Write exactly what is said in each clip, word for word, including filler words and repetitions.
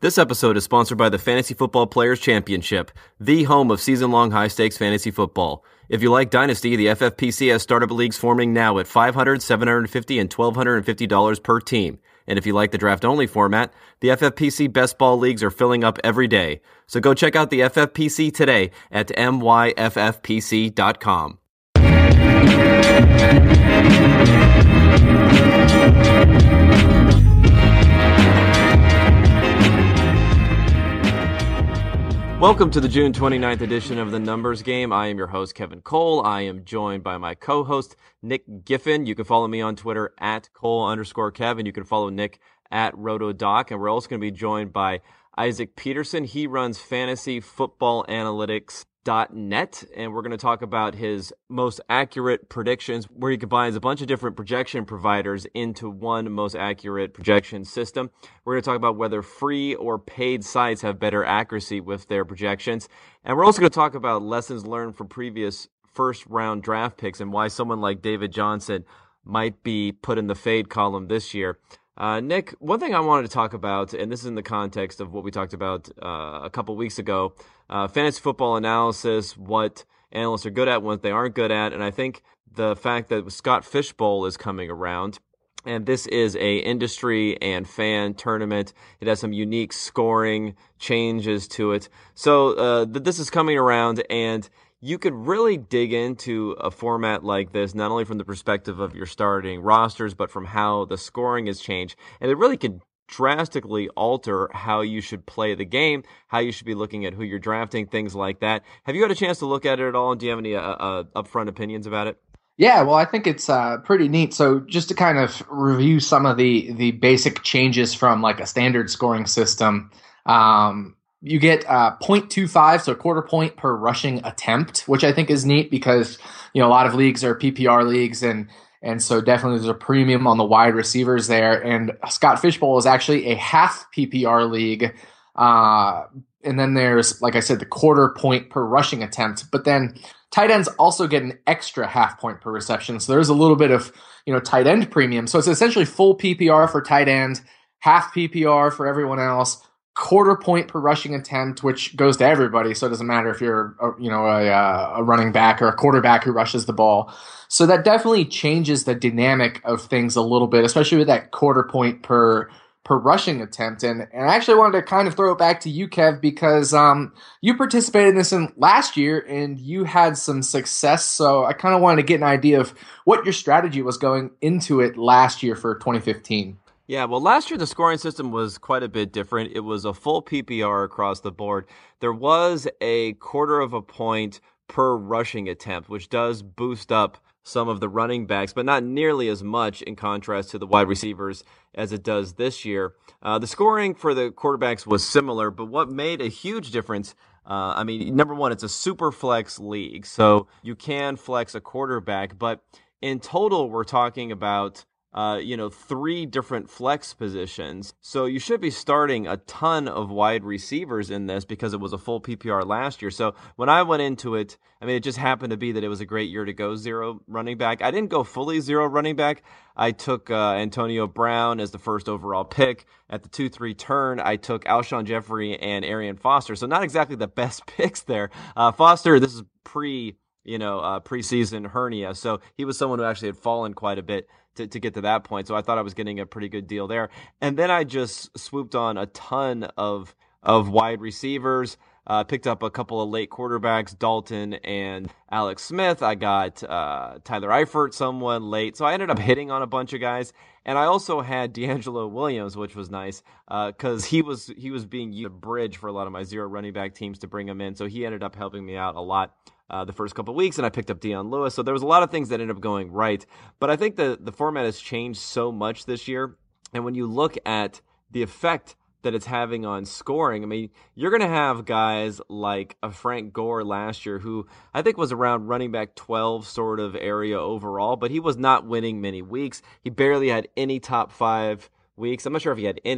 This episode is sponsored by the Fantasy Football Players Championship, the home of season-long high-stakes fantasy football. If you like Dynasty, the F F P C has startup leagues forming now at five hundred dollars, seven hundred fifty dollars, and one thousand two hundred fifty dollars per team. And if you like the draft-only format, the F F P C Best Ball Leagues are filling up every day. So go check out the F F P C today at M Y F F P C dot com. Welcome to the June twenty-ninth edition of The Numbers Game. I am your host, Kevin Cole. I am joined by my co-host, Nick Giffen. You can follow me on Twitter at Cole underscore Kevin. You can follow Nick at RotoDoc. And we're also going to be joined by Isaac Peterson. He runs fantasy football analytics dot net, and we're going to talk about his most accurate predictions, where he combines a bunch of different projection providers into one most accurate projection system. We're going to talk about whether free or paid sites have better accuracy with their projections, and we're also going to talk about lessons learned from previous first-round draft picks and why someone like David Johnson might be put in the fade column this year. Uh, Nick, one thing I wanted to talk about, and this is in the context of what we talked about uh, a couple weeks ago, uh, fantasy football analysis, what analysts are good at, what they aren't good at, and I think the fact that Scott Fish Bowl is coming around, and this is a industry and fan tournament. It has some unique scoring changes to it. So uh, th- this is coming around, and you could really dig into a format like this, not only from the perspective of your starting rosters, but from how the scoring has changed. And it really could drastically alter how you should play the game, how you should be looking at who you're drafting, things like that. Have you had a chance to look at it at all? And do you have any uh, uh, upfront opinions about it? Yeah, well, I think it's uh, pretty neat. So just to kind of review some of the, the basic changes from like a standard scoring system, um, you get uh, zero point two five, so a quarter point per rushing attempt, which I think is neat because, you know, a lot of leagues are P P R leagues, and and so definitely there's a premium on the wide receivers there. And Scott Fish Bowl is actually a half P P R league. Uh, and then there's, like I said, the quarter point per rushing attempt. But then tight ends also get an extra half point per reception. So there's a little bit of, you know, tight end premium. So it's essentially full P P R for tight end, half P P R for everyone else, quarter point per rushing attempt, which goes to everybody. So it doesn't matter if you're, a, you know, a, a running back or a quarterback who rushes the ball. So that definitely changes the dynamic of things a little bit, especially with that quarter point per per rushing attempt. And, and I actually wanted to kind of throw it back to you, Kev, because um, you participated in this in last year and you had some success. So I kind of wanted to get an idea of what your strategy was going into it last year for twenty fifteen. Yeah, well, last year the scoring system was quite a bit different. It was a full P P R across the board. There was a quarter of a point per rushing attempt, which does boost up some of the running backs, but not nearly as much in contrast to the wide receivers as it does this year. Uh, the scoring for the quarterbacks was similar, but what made a huge difference, uh, I mean, number one, it's a super flex league, so you can flex a quarterback, but in total, we're talking about Uh, you know, three different flex positions. So you should be starting a ton of wide receivers in this because it was a full P P R last year. So when I went into it, I mean, it just happened to be that it was a great year to go zero running back. I didn't go fully zero running back. I took uh, Antonio Brown as the first overall pick. At the two three turn, I took Alshon Jeffrey and Arian Foster. So not exactly the best picks there. Uh, Foster, this is pre- you know, uh, preseason hernia. So he was someone who actually had fallen quite a bit to, to get to that point. So I thought I was getting a pretty good deal there. And then I just swooped on a ton of, of wide receivers, uh, picked up a couple of late quarterbacks, Dalton and Alex Smith. I got uh, Tyler Eifert, someone late. So I ended up hitting on a bunch of guys. And I also had D'Angelo Williams, which was nice because uh, he was he was being used as a bridge for a lot of my zero running back teams to bring him in. So he ended up helping me out a lot uh, the first couple of weeks, and I picked up Dion Lewis. So there was a lot of things that ended up going right. But I think the, the format has changed so much this year. And when you look at the effect that it's having on scoring, I mean, you're going to have guys like a Frank Gore last year, who I think was around running back twelve sort of area overall, but he was not winning many weeks. He barely had any top five weeks. I'm not sure if he had any.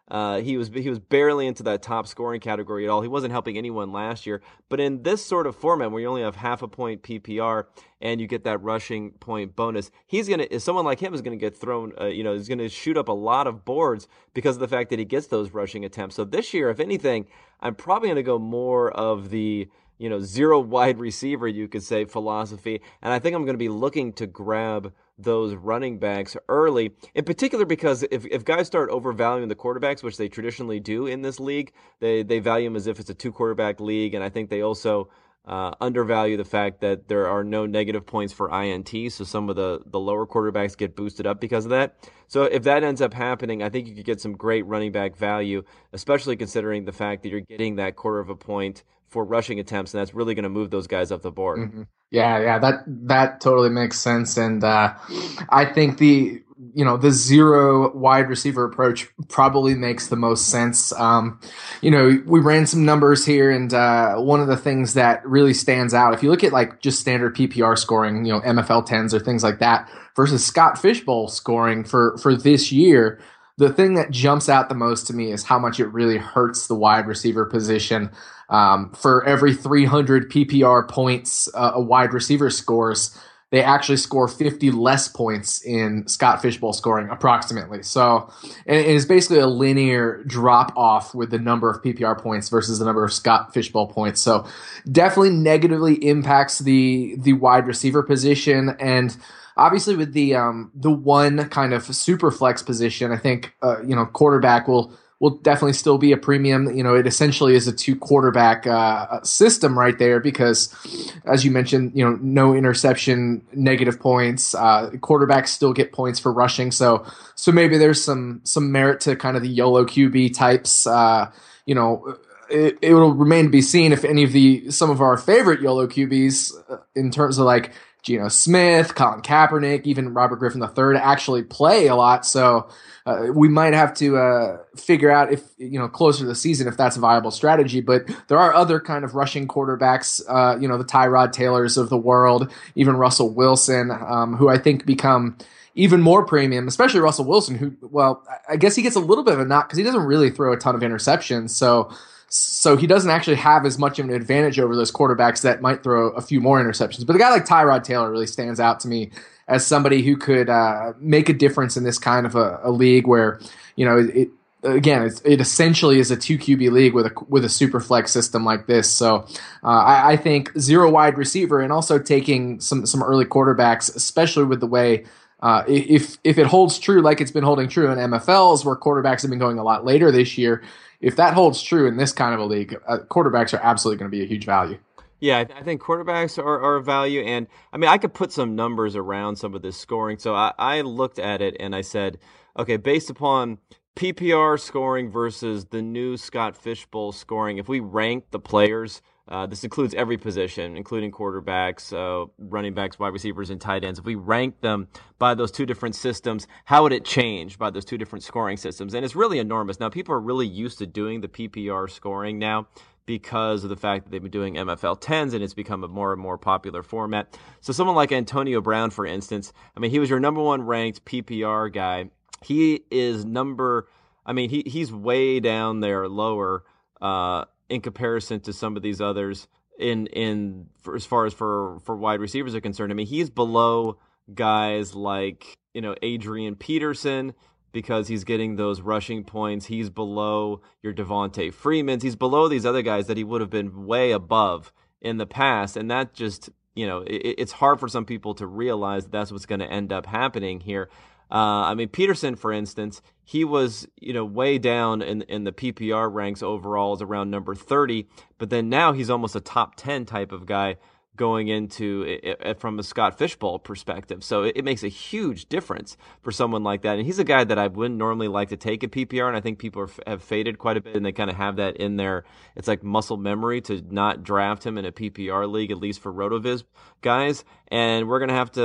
Uh, he was he was barely into that top scoring category at all. He wasn't helping anyone last year. But in this sort of format where you only have half a point P P R and you get that rushing point bonus, he's gonna someone like him is gonna get thrown. Uh, you know, he's gonna shoot up a lot of boards because of the fact that he gets those rushing attempts. So this year, if anything, I'm probably gonna go more of the you know zero wide receiver, you could say, philosophy, and I think I'm going to be looking to grab those running backs early, in particular because if, if guys start overvaluing the quarterbacks, which they traditionally do in this league, they, they value them as if it's a two quarterback league, and I think they also uh, undervalue the fact that there are no negative points for I N T, so some of the, the lower quarterbacks get boosted up because of that. So if that ends up happening, I think you could get some great running back value, especially considering the fact that you're getting that quarter of a point for rushing attempts, and that's really going to move those guys up the board. Mm-hmm. Yeah, yeah, that that totally makes sense, and uh, I think the you know the zero wide receiver approach probably makes the most sense. Um, you know, we ran some numbers here, and uh, one of the things that really stands out, if you look at like just standard P P R scoring, you know, M F L tens or things like that, versus Scott Fishbowl scoring for for this year. The thing that jumps out the most to me is how much it really hurts the wide receiver position. Um, for every three hundred P P R points uh, a wide receiver scores, they actually score fifty less points in Scott Fishbowl scoring, approximately. So it is basically a linear drop off with the number of P P R points versus the number of Scott Fishbowl points. So definitely negatively impacts the the wide receiver position. And obviously, with the um, the one kind of super flex position, I think uh, you know quarterback will will definitely still be a premium. You know, it essentially is a two quarterback uh, system right there because, as you mentioned, you know, no interception, negative points. Uh, quarterbacks still get points for rushing, so so maybe there's some some merit to kind of the YOLO Q B types. Uh, you know. It, it will remain to be seen if any of the some of our favorite YOLO Q Bs uh, in terms of like Geno Smith, Colin Kaepernick, even Robert Griffin the third actually play a lot. So uh, we might have to uh, figure out if, you know, closer to the season, if that's a viable strategy. But there are other kind of rushing quarterbacks, uh, you know, the Tyrod Taylors of the world, even Russell Wilson, um, who I think become even more premium, especially Russell Wilson, who, well, I guess he gets a little bit of a knock because he doesn't really throw a ton of interceptions. So So he doesn't actually have as much of an advantage over those quarterbacks that might throw a few more interceptions. But a guy like Tyrod Taylor really stands out to me as somebody who could uh, make a difference in this kind of a, a league where, you know, it, again, it, it essentially is a two Q B league with a with a super flex system like this. So uh, I, I think zero wide receiver and also taking some some early quarterbacks, especially with the way. Uh, if if it holds true like it's been holding true in M F Ls where quarterbacks have been going a lot later this year, if that holds true in this kind of a league, uh, quarterbacks are absolutely going to be a huge value. Yeah, I think quarterbacks are, are a value. And I mean, I could put some numbers around some of this scoring. So I, I looked at it and I said, okay, based upon P P R scoring versus the new Scott Fishbowl scoring, if we rank the players, uh, this includes every position, including quarterbacks, uh, running backs, wide receivers, and tight ends. If we rank them by those two different systems, how would it change by those two different scoring systems? And it's really enormous. Now, people are really used to doing the P P R scoring now because of the fact that they've been doing M F L tens and it's become a more and more popular format. So someone like Antonio Brown, for instance, I mean, he was your number one ranked P P R guy. He is number, I mean, he he's way down there lower uh, in comparison to some of these others in in for, as far as for, for wide receivers are concerned. I mean, he's below guys like, you know, Adrian Peterson because he's getting those rushing points. He's below your Devontae Freemans. He's below these other guys that he would have been way above in the past. And that just, you know, it, it's hard for some people to realize that that's what's going to end up happening here. Uh, I mean, Peterson, for instance, he was, you know, way down in in the P P R ranks overall as around number thirty, but then now he's almost a top ten type of guy going into it, it from a Scott Fishbowl perspective. So it, it makes a huge difference for someone like that. And he's a guy that I wouldn't normally like to take a P P R, and I think people are, have faded quite a bit, and they kind of have that in their, it's like muscle memory to not draft him in a P P R league, at least for RotoViz guys. And we're going to have to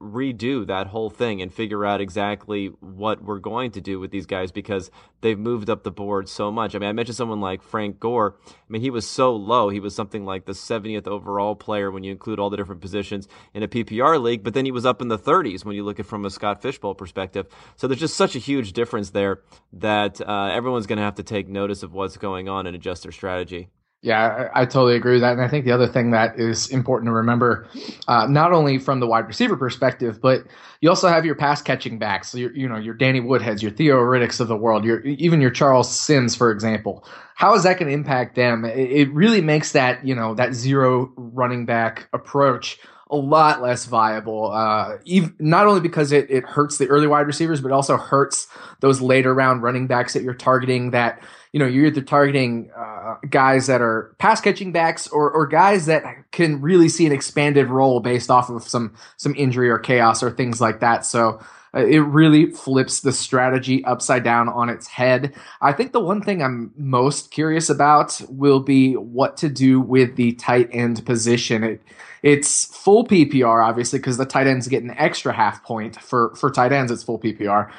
redo that whole thing and figure out exactly what we're going to do with these guys because they've moved up the board so much. I mean, I mentioned someone like Frank Gore. I mean, he was so low. He was something like the seventieth overall player when you include all the different positions in a P P R league, but then he was up in the thirties when you look at it from a Scott Fishbowl perspective. So there's just such a huge difference there that uh, everyone's going to have to take notice of what's going on and adjust their strategy. Yeah, I, I totally agree with that. And I think the other thing that is important to remember, uh, not only from the wide receiver perspective, but you also have your pass catching backs. So your, you know, your Danny Woodheads, your Theo Ridicks of the world, your even your Charles Sims, for example. How is that going to impact them? It, it really makes that, you know, that zero running back approach a lot less viable. Uh, even, not only because it, it hurts the early wide receivers, but it also hurts those later round running backs that you're targeting that, you know, you're either targeting uh, guys that are pass catching backs or, or guys that can really see an expanded role based off of some, some injury or chaos or things like that. So uh, it really flips the strategy upside down on its head. I think the one thing I'm most curious about will be what to do with the tight end position. It, It's full P P R, obviously, because the tight ends get an extra half point for, for tight ends. It's full P P R.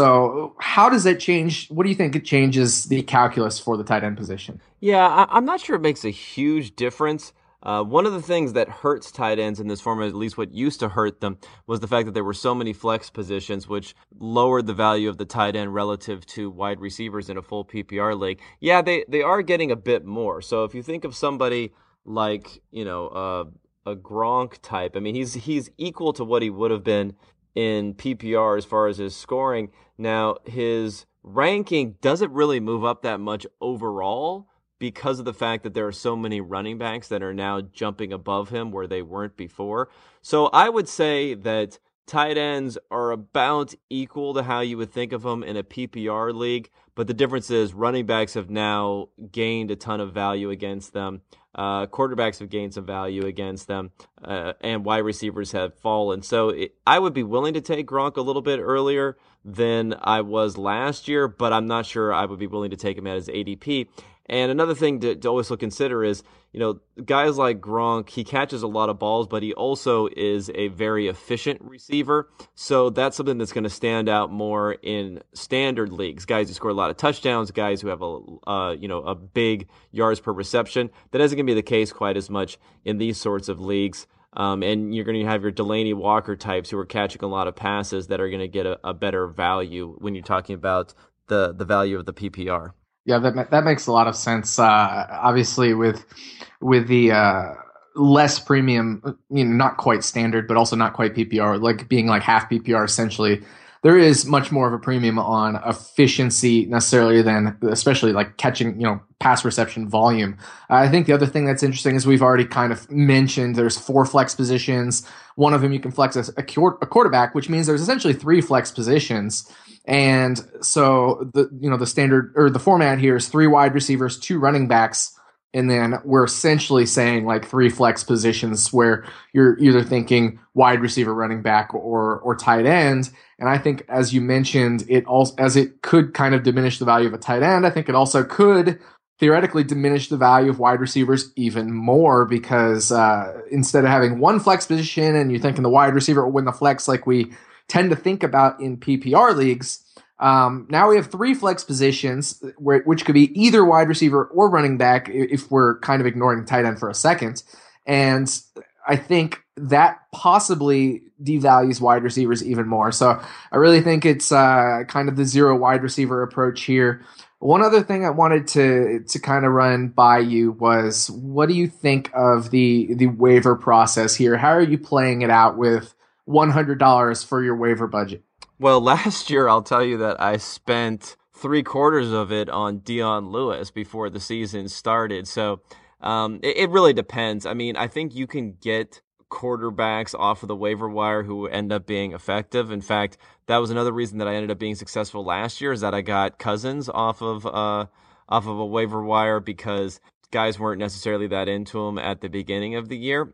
So how does it change? What do you think it changes the calculus for the tight end position? Yeah, I, I'm not sure it makes a huge difference. Uh, one of the things that hurts tight ends in this format, at least what used to hurt them, was the fact that there were so many flex positions, which lowered the value of the tight end relative to wide receivers in a full P P R league. Yeah, they, they are getting a bit more. So if you think of somebody like, you know, uh, a Gronk type. I mean, he's he's equal to what he would have been in P P R as far as his scoring. Now, his ranking doesn't really move up that much overall because of the fact that there are so many running backs that are now jumping above him where they weren't before. So I would say that tight ends are about equal to how you would think of them in a P P R league, but the difference is running backs have now gained a ton of value against them. Uh, quarterbacks have gained some value against them, uh, and wide receivers have fallen. So it, I would be willing to take Gronk a little bit earlier than I was last year, but I'm not sure I would be willing to take him at his A D P. And another thing to, to always consider is, you know, guys like Gronk, he catches a lot of balls, but he also is a very efficient receiver. So that's something that's going to stand out more in standard leagues. Guys who score a lot of touchdowns, guys who have a, uh, you know, a big yards per reception. That isn't going to be the case quite as much in these sorts of leagues. Um, and you're going to have your Delaney Walker types who are catching a lot of passes that are going to get a, a better value when you're talking about the, the value of the P P R. Yeah, that that makes a lot of sense. Uh, obviously, with with the uh, less premium, you know, not quite standard, but also not quite P P R, like being like half P P R essentially, there is much more of a premium on efficiency necessarily than, especially like catching, you know, pass reception volume. Uh, I think the other thing that's interesting is we've already kind of mentioned there's four flex positions. One of them you can flex as a, a quarterback, which means there's essentially three flex positions. And so the you know the standard or the format here is three wide receivers, two running backs, and then we're essentially saying like three flex positions where you're either thinking wide receiver, running back, or or tight end. And I think, as you mentioned, it also as it could kind of diminish the value of a tight end, I think it also could theoretically diminish the value of wide receivers even more because uh, instead of having one flex position and you're thinking the wide receiver will win the flex like we tend to think about in P P R leagues. Um, now we have three flex positions, where, which could be either wide receiver or running back if we're kind of ignoring tight end for a second. And I think that possibly devalues wide receivers even more. So I really think it's uh, kind of the zero wide receiver approach here. One other thing I wanted to to kind of run by you was, what do you think of the the waiver process here? How are you playing it out with one hundred dollars for your waiver budget? Well, last year, I'll tell you that I spent three quarters of it on Dion Lewis before the season started. So um, it, it really depends. I mean, I think you can get quarterbacks off of the waiver wire who end up being effective. In fact, that was another reason that I ended up being successful last year, is that I got Cousins off of uh, off of a waiver wire because guys weren't necessarily that into him at the beginning of the year.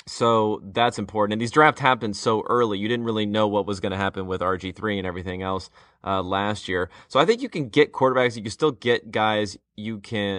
So that's important. And these drafts happened so early. You didn't really know what was going to happen with R G three and everything else uh, last year. So I think you can get quarterbacks. You can still get guys you can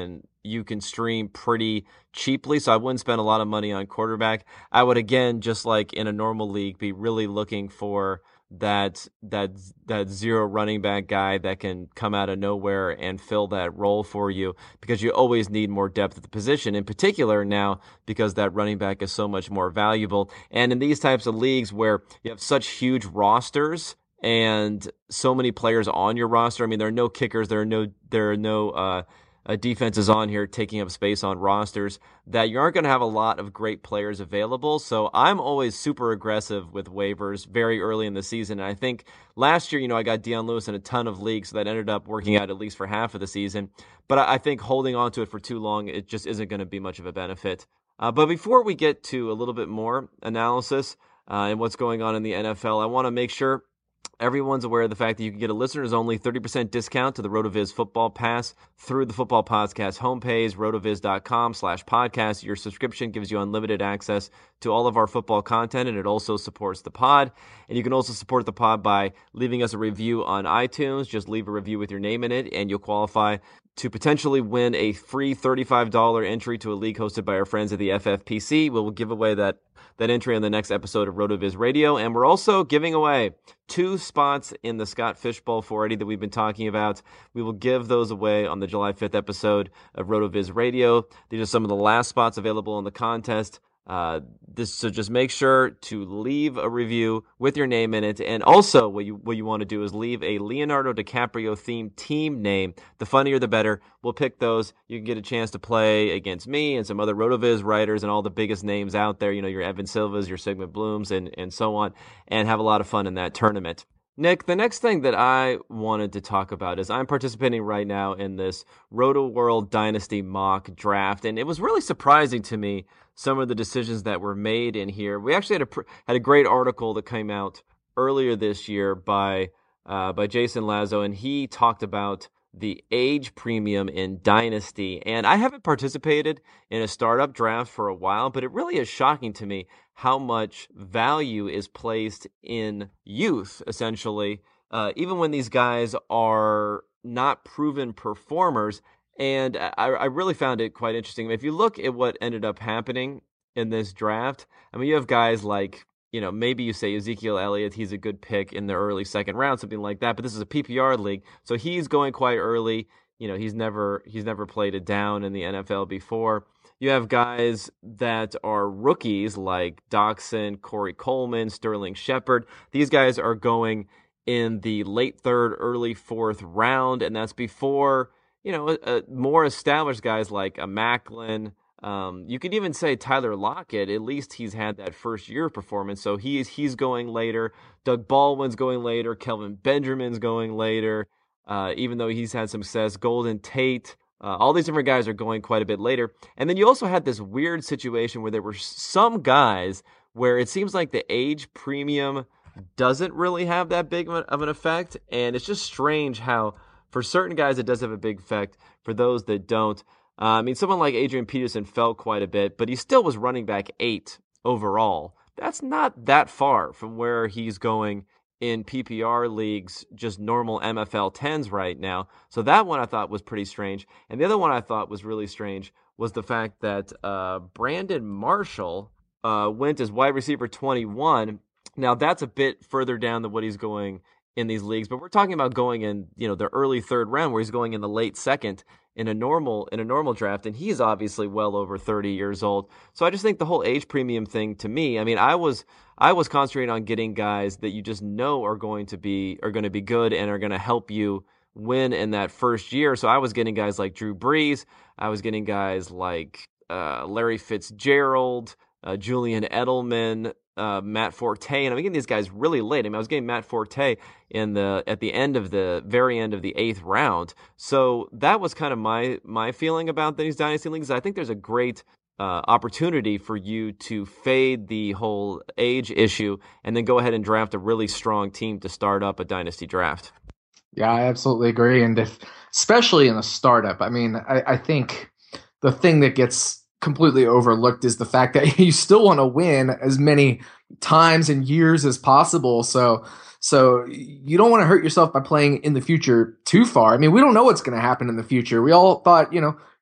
you can stream pretty cheaply. So I wouldn't spend a lot of money on quarterback. I would, again, just like in a normal league, be really looking for that that that zero running back guy that can come out of nowhere and fill that role for you, because you always need more depth at the position, in particular now because that running back is so much more valuable. And in these types of leagues where you have such huge rosters and so many players on your roster, I mean, there are no kickers, there are no there are no uh uh, defenses on here taking up space on rosters, that you aren't going to have a lot of great players available. So I'm always super aggressive with waivers very early in the season. And I think last year, you know, I got Dion Lewis in a ton of leagues, so that ended up working out at least for half of the season. But I think holding on to it for too long, it just isn't going to be much of a benefit. Uh, but before we get to a little bit more analysis uh, and what's going on in the N F L, I want to make sure everyone's aware of the fact that you can get a listeners-only thirty percent discount to the RotoViz Football Pass through the Football Podcast homepage, rotoviz.com slash podcast. Your subscription gives you unlimited access to all of our football content, and it also supports the pod. And you can also support the pod by leaving us a review on iTunes. Just leave a review with your name in it, and you'll qualify to potentially win a free thirty-five dollars entry to a league hosted by our friends at the F F P C. We will give away that that entry on the next episode of RotoViz Radio. And we're also giving away two spots in the Scott Fishbowl four eighty that we've been talking about. We will give those away on the July fifth episode of RotoViz Radio. These are some of the last spots available in the contest. Uh, this, so just make sure to leave a review with your name in it. And also what you what you want to do is leave a Leonardo DiCaprio themed team name. The funnier the better. We'll pick those. You can get a chance to play against me and some other RotoViz writers and all the biggest names out there, you know, your Evan Silvas, your Sigmund Blooms, and, and so on, and have a lot of fun in that tournament. Nick, the next thing that I wanted to talk about is I'm participating right now in this Roto World Dynasty mock draft, and it was really surprising to me some of the decisions that were made in here. We actually had a had a great article that came out earlier this year by uh, by Jason Lazo, and he talked about the age premium in Dynasty. And I haven't participated in a startup draft for a while, but it really is shocking to me how much value is placed in youth, essentially, uh, even when these guys are not proven performers. And I, I really found it quite interesting. If you look at what ended up happening in this draft, I mean, you have guys like, you know, maybe you say Ezekiel Elliott, he's a good pick in the early second round, something like that. But this is a P P R league, so he's going quite early. You know, he's never he's never played it down in the N F L before. You have guys that are rookies like Doxson, Corey Coleman, Sterling Shepard. These guys are going in the late third, early fourth round, and that's before, you know, uh, more established guys like a Macklin. Um, you could even say Tyler Lockett. At least he's had that first year of performance, so he's he's going later. Doug Baldwin's going later. Kelvin Benjamin's going later, uh, even though he's had some success. Golden Tate. Uh, all these different guys are going quite a bit later. And then you also had this weird situation where there were some guys where it seems like the age premium doesn't really have that big of an effect. And it's just strange how for certain guys it does have a big effect. For those that don't. Uh, I mean, someone like Adrian Peterson fell quite a bit, but he still was running back eight overall. That's not that far from where he's going in P P R leagues, just normal M F L tens right now. So that one I thought was pretty strange. And the other one I thought was really strange was the fact that uh, Brandon Marshall uh, went as wide receiver twenty-one. Now that's a bit further down than what he's going in these leagues, but we're talking about going in, you know, the early third round where he's going in the late second in a normal in a normal draft, and he's obviously well over thirty years old. So I just think the whole age premium thing, to me, I mean, I was I was concentrating on getting guys that you just know are going to be are going to be good and are going to help you win in that first year. So I was getting guys like Drew Brees, I was getting guys like uh, Larry Fitzgerald, uh, Julian Edelman, uh, Matt Forte, and I'm getting these guys really late. I mean, I was getting Matt Forte in the at the end of the very end of the eighth round. So that was kind of my my feeling about these dynasty leagues. I think there's a great uh, opportunity for you to fade the whole age issue and then go ahead and draft a really strong team to start up a dynasty draft. Yeah, I absolutely agree. And if, especially in a startup, I mean, I, I think the thing that gets completely overlooked is the fact that you still want to win as many times and years as possible. So, so you don't want to hurt yourself by playing in the future too far. I mean, we don't know what's going to happen in the future. We all thought, you know,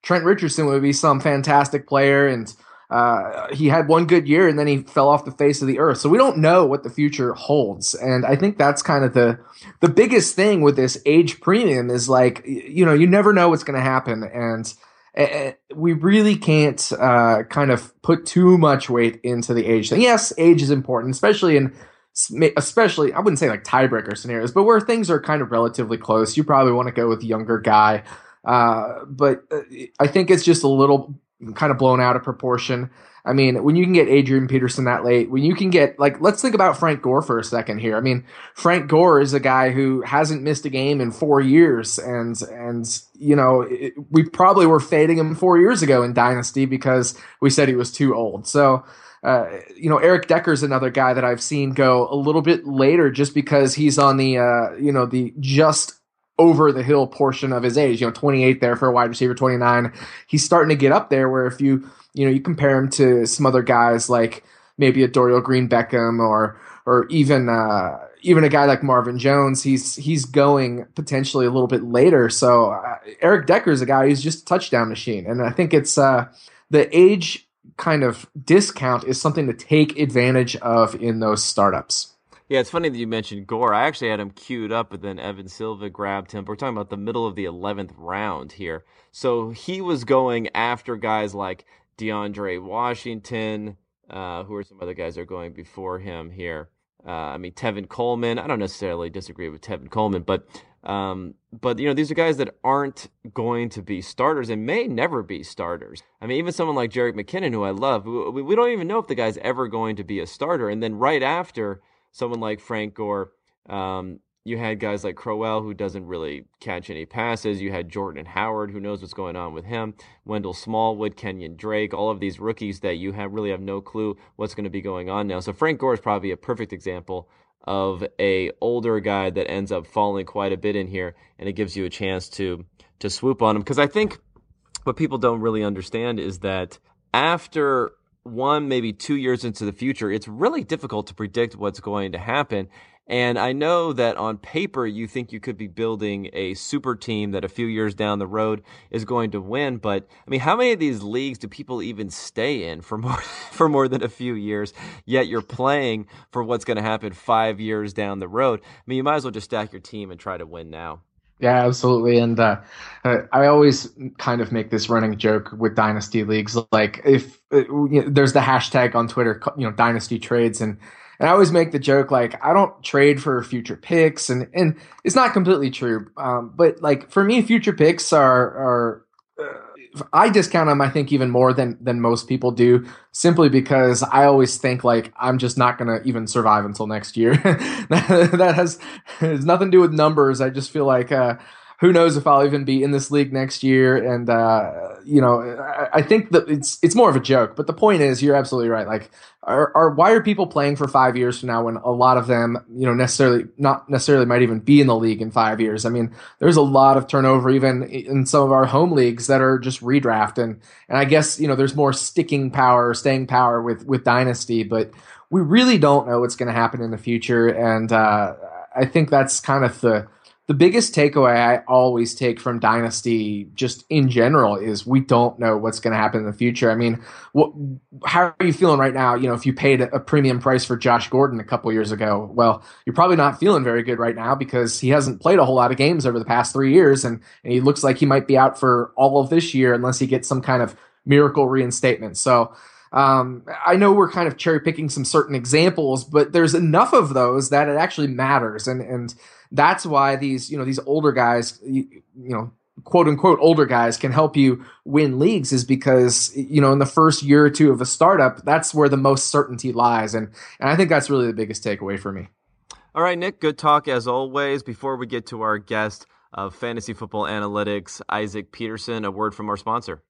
Trent Richardson would be some fantastic player, and uh, he had one good year and then he fell off the face of the earth. So we don't know what the future holds. And I think that's kind of the the biggest thing with this age premium is like, you know, you never know what's going to happen. And uh, we really can't uh, kind of put too much weight into the age thing. Yes, age is important, especially in especially, I wouldn't say like tiebreaker scenarios, but where things are kind of relatively close. You probably want to go with the younger guy. Uh, but I think it's just a little kind of blown out of proportion. I mean, when you can get Adrian Peterson that late, when you can get, like, let's think about Frank Gore for a second here. I mean, Frank Gore is a guy who hasn't missed a game in four years. And, and you know, it, we probably were fading him four years ago in Dynasty because we said he was too old. So, uh, you know, Eric Decker's another guy that I've seen go a little bit later just because he's on the, uh, you know, the just over the hill portion of his age, you know, twenty-eight there for a wide receiver, twenty-nine. He's starting to get up there where if you, you know, you compare him to some other guys like maybe a Dorial Green Beckham or, or even, uh, even a guy like Marvin Jones, he's, he's going potentially a little bit later. So uh, Eric Decker is a guy who's just a touchdown machine. And I think it's, uh, the age kind of discount is something to take advantage of in those startups. Yeah, it's funny that you mentioned Gore. I actually had him queued up, but then Evan Silva grabbed him. We're talking about the middle of the eleventh round here. So he was going after guys like DeAndre Washington, uh, who are some other guys that are going before him here. Uh, I mean, Tevin Coleman. I don't necessarily disagree with Tevin Coleman, but, um, but you know, these are guys that aren't going to be starters and may never be starters. I mean, even someone like Jerick McKinnon, who I love, we, we don't even know if the guy's ever going to be a starter. And then right after someone like Frank Gore, um, you had guys like Crowell, who doesn't really catch any passes. You had Jordan Howard, who knows what's going on with him. Wendell Smallwood, Kenyon Drake, all of these rookies that you have really have no clue what's going to be going on now. So Frank Gore is probably a perfect example of a older guy that ends up falling quite a bit in here, and it gives you a chance to to swoop on him. Because I think what people don't really understand is that after one, maybe two years into the future, it's really difficult to predict what's going to happen. And I know that on paper, you think you could be building a super team that a few years down the road is going to win. But I mean, how many of these leagues do people even stay in for more, for more than a few years? Yet you're playing for what's going to happen five years down the road. I mean, you might as well just stack your team and try to win now. Yeah, absolutely. And uh, uh, I always kind of make this running joke with dynasty leagues. Like if uh, you know, there's the hashtag on Twitter, you know, dynasty trades. And, and I always make the joke, like, I don't trade for future picks. And, and it's not completely true. Um, but like for me, future picks are, are uh, I discount them, I think, even more than, than most people do, simply because I always think like I'm just not going to even survive until next year. that, that has, has nothing to do with numbers. I just feel like, uh, who knows if I'll even be in this league next year. And, uh, you know, I, I think that it's, it's more of a joke, but the point is, you're absolutely right. Like, are, are, why are people playing for five years from now when a lot of them, you know, necessarily, not necessarily might even be in the league in five years? I mean, there's a lot of turnover even in some of our home leagues that are just redraft. And, and I guess, you know, there's more sticking power, staying power with, with Dynasty, but we really don't know what's going to happen in the future. And, uh, I think that's kind of the, The biggest takeaway I always take from Dynasty just in general is we don't know what's going to happen in the future. I mean, what, how are you feeling right now? You know, if you paid a premium price for Josh Gordon a couple years ago, well, you're probably not feeling very good right now because he hasn't played a whole lot of games over the past three years. And, and he looks like he might be out for all of this year unless he gets some kind of miracle reinstatement. So, Um, I know we're kind of cherry picking some certain examples, but there's enough of those that it actually matters. And, and that's why these, you know, these older guys, you, you know, quote unquote, older guys can help you win leagues is because, you know, in the first year or two of a startup, that's where the most certainty lies. And, and I think that's really the biggest takeaway for me. All right, Nick, good talk as always. Before we get to our guest of Fantasy Football Analytics, Isaac Peterson, a word from our sponsor.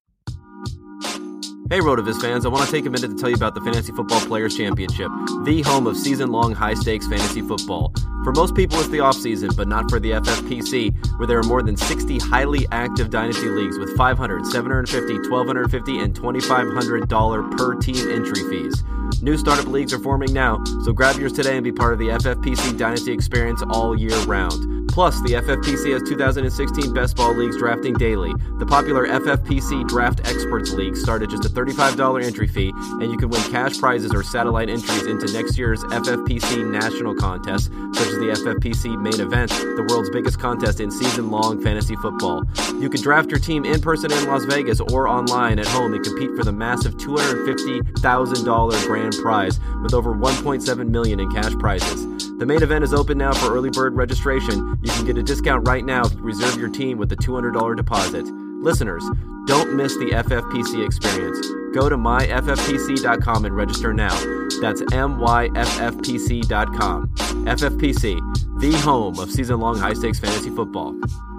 Hey RotoViz fans, I want to take a minute to tell you about the Fantasy Football Players Championship, the home of season-long high-stakes fantasy football. For most people, it's the offseason, but not for the F F P C, where there are more than sixty highly active dynasty leagues with five hundred dollars, seven hundred fifty dollars, twelve hundred fifty dollars, and twenty-five hundred dollars per team entry fees. New startup leagues are forming now, so grab yours today and be part of the F F P C Dynasty experience all year round. Plus, the F F P C has two thousand sixteen Best Ball Leagues drafting daily. The popular F F P C Draft Experts League start at just a thirty-five dollars entry fee, and you can win cash prizes or satellite entries into next year's F F P C National Contest, such as the F F P C Main Event, the world's biggest contest in season-long fantasy football. You can draft your team in person in Las Vegas or online at home and compete for the massive two hundred fifty thousand dollars grand prize with over one point seven million dollars in cash prizes. The Main Event is open now for early bird registration. You can get a discount right now if you reserve your team with a two hundred dollars deposit. Listeners, don't miss the F F P C experience. Go to my F F P C dot com and register now. That's M Y F F P C dot com. F F P C, the home of season-long high-stakes fantasy football.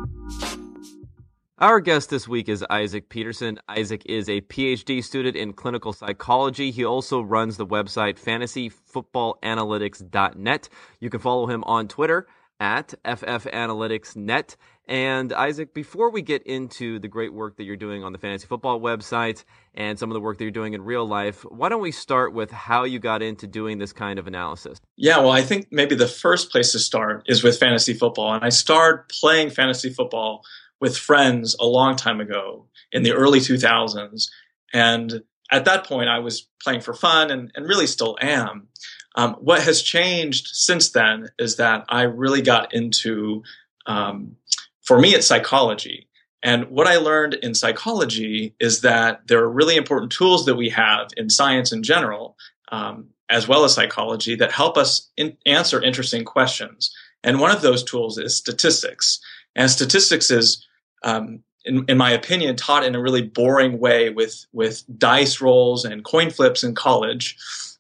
Our guest this week is Isaac Peterson. Isaac is a P H D student in clinical psychology. He also runs the website fantasy football analytics dot net. You can follow him on Twitter at F F Analytics Net. And Isaac, before we get into the great work that you're doing on the fantasy football website and some of the work that you're doing in real life, why don't we start with how you got into doing this kind of analysis? Yeah, well, I think maybe the first place to start is with fantasy football. And I started playing fantasy football with friends a long time ago in the early two thousands. And at that point, I was playing for fun and, and really still am. Um, what has changed since then is that I really got into, um, for me, it's psychology. And what I learned in psychology is that there are really important tools that we have in science in general, um, as well as psychology, that help us in- answer interesting questions. And one of those tools is statistics. And statistics is, um, in, in my opinion, taught in a really boring way with, with dice rolls and coin flips in college.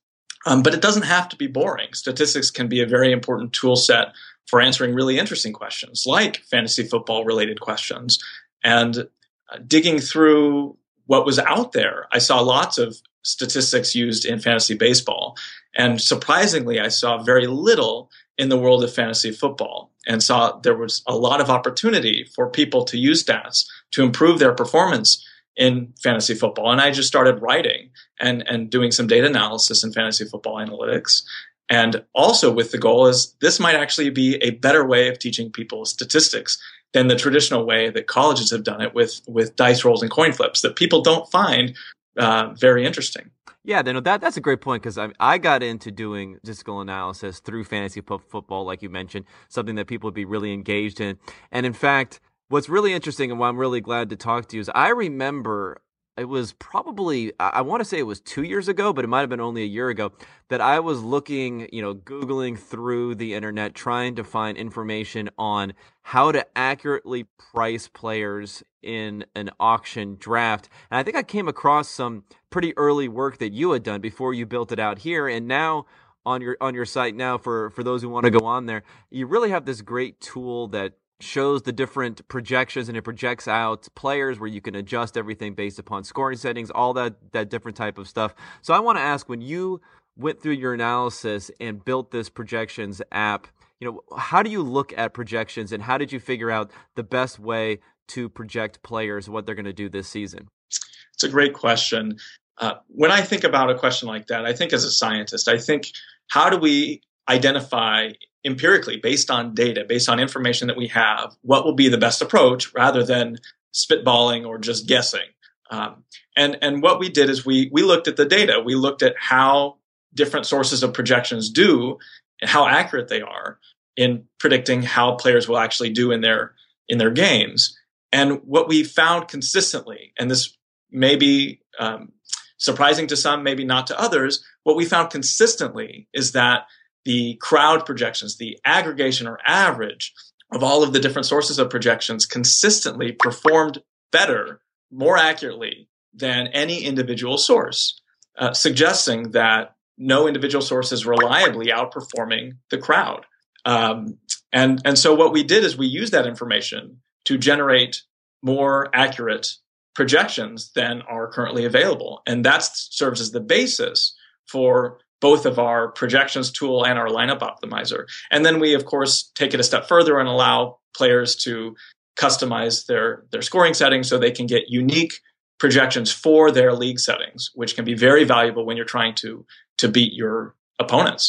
Um, but it doesn't have to be boring. Statistics can be a very important tool set for answering really interesting questions, like fantasy football related questions. And uh, digging through what was out there, I saw lots of statistics used in fantasy baseball. And surprisingly, I saw very little in the world of fantasy football, and saw there was a lot of opportunity for people to use stats to improve their performance in fantasy football. And I just started writing and, and doing some data analysis in fantasy football analytics. And also with the goal is this might actually be a better way of teaching people statistics than the traditional way that colleges have done it with, with dice rolls and coin flips that people don't find uh, very interesting. Yeah, no, that that's a great point, because I I got into doing statistical analysis through fantasy po- football, like you mentioned, something that people would be really engaged in. And in fact, what's really interesting and why I'm really glad to talk to you is I remember it was probably, I, I want to say it was two years ago, but it might have been only a year ago, that I was looking, you know, Googling through the internet, trying to find information on how to accurately price players in an auction draft. And I think I came across some pretty early work that you had done before you built it out here. And now on your on your site now, for, for those who want to go on there, you really have this great tool that shows the different projections, and it projects out players where you can adjust everything based upon scoring settings, all that that different type of stuff. So I want to ask, when you went through your analysis and built this projections app, you know, how do you look at projections, and how did you figure out the best way to project players, what they're going to do this season? It's a great question. Uh, when I think about a question like that, I think as a scientist, I think, how do we identify empirically, based on data, based on information that we have, what will be the best approach, rather than spitballing or just guessing? Um, and and what we did is we we looked at the data. We looked at how different sources of projections do and how accurate they are in predicting how players will actually do in their in their games. And what we found consistently, and this may be um, surprising to some, maybe not to others, what we found consistently is that the crowd projections, the aggregation or average of all of the different sources of projections, consistently performed better, more accurately than any individual source, uh, suggesting that no individual source is reliably outperforming the crowd. Um, and, and so what we did is we used that information to generate more accurate projections than are currently available. And that serves as the basis for both of our projections tool and our lineup optimizer. And then we, of course, take it a step further and allow players to customize their, their scoring settings so they can get unique projections for their league settings, which can be very valuable when you're trying to, to beat your opponents.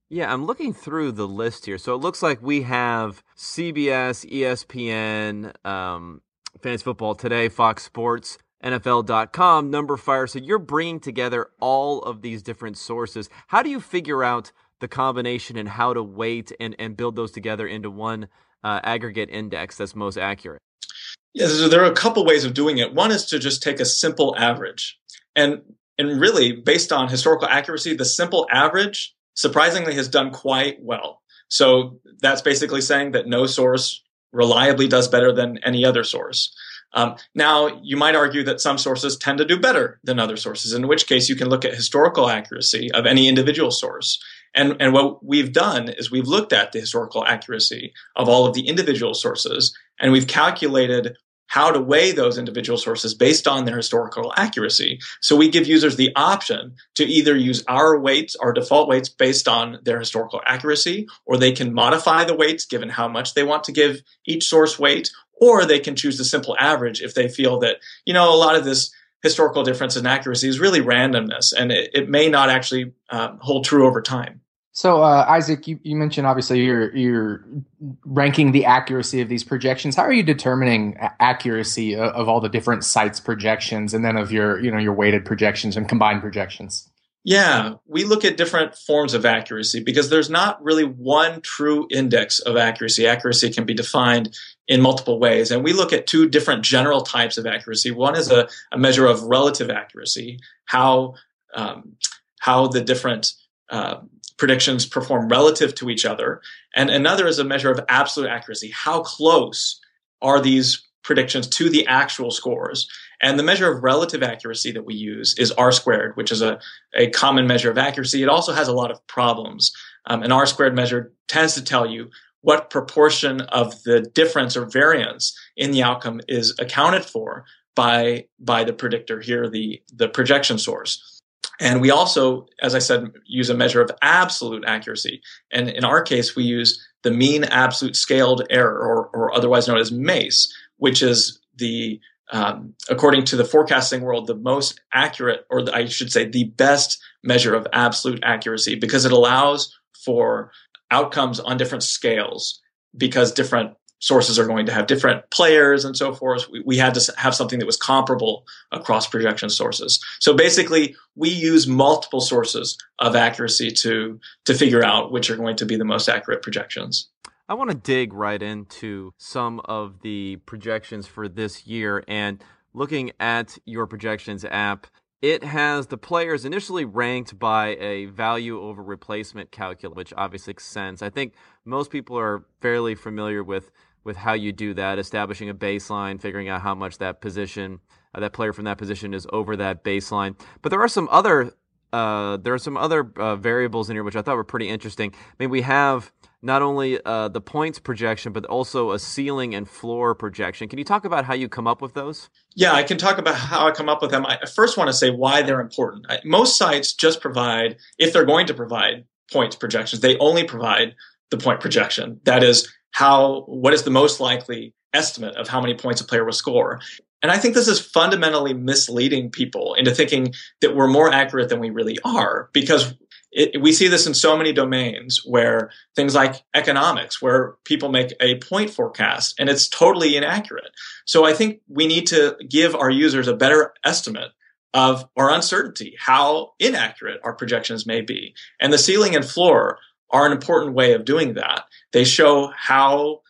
Yeah, I'm looking through the list here. So it looks like we have C B S, E S P N, um, Fantasy Football Today, Fox Sports, N F L dot com, Numberfire. So you're bringing together all of these different sources. How do you figure out the combination and how to weight and, and build those together into one uh, aggregate index that's most accurate? Yeah, so there are a couple ways of doing it. One is to just take a simple average. And, and really, based on historical accuracy, the simple average surprisingly has done quite well. So that's basically saying that no source reliably does better than any other source. Um, now, you might argue that some sources tend to do better than other sources, in which case you can look at historical accuracy of any individual source. And, and what we've done is we've looked at the historical accuracy of all of the individual sources, and we've calculated how to weigh those individual sources based on their historical accuracy. So we give users the option to either use our weights, our default weights based on their historical accuracy, or they can modify the weights given how much they want to give each source weight, or they can choose the simple average if they feel that, you know, a lot of this historical difference in accuracy is really randomness, and it, it may not actually um, hold true over time. So, uh, Isaac, you, you mentioned obviously you're you're ranking the accuracy of these projections. How are you determining accuracy of, of all the different sites' projections, and then of your you know your weighted projections and combined projections? Yeah, we look at different forms of accuracy because there's not really one true index of accuracy. Accuracy can be defined in multiple ways, and we look at two different general types of accuracy. One is a, a measure of relative accuracy, how um, how the different uh, predictions perform relative to each other. And another is a measure of absolute accuracy. How close are these predictions to the actual scores? And the measure of relative accuracy that we use is R squared, which is a, a common measure of accuracy. It also has a lot of problems. Um, an R squared measure tends to tell you what proportion of the difference or variance in the outcome is accounted for by, by the predictor here, the, the projection source. And we also, as I said, use a measure of absolute accuracy. And in our case, we use the mean absolute scaled error, or, or otherwise known as MACE, which is the, um, according to the forecasting world, the most accurate, or the, I should say, the best measure of absolute accuracy, because it allows for outcomes on different scales, because different sources are going to have different players and so forth. We, we had to have something that was comparable across projection sources. So basically, we use multiple sources of accuracy to, to figure out which are going to be the most accurate projections. I want to dig right into some of the projections for this year, and looking at your projections app, it has the players initially ranked by a value over replacement calculus, which obviously makes sense. I think most people are fairly familiar with with how you do that, establishing a baseline, figuring out how much that position, uh, that player from that position is over that baseline. But there are some other uh, there are some other uh, variables in here which I thought were pretty interesting. I mean, we have not only uh, the points projection, but also a ceiling and floor projection. Can you talk about how you come up with those? Yeah, I can talk about how I come up with them. I first want to say why they're important. Most sites just provide, if they're going to provide points projections, they only provide the point projection. That is, how what is the most likely estimate of how many points a player will score. And I think this is fundamentally misleading people into thinking that we're more accurate than we really are, because it, we see this in so many domains where things like economics, where people make a point forecast and it's totally inaccurate. So I think we need to give our users a better estimate of our uncertainty, how inaccurate our projections may be. And the ceiling and floor are an important way of doing that. They show how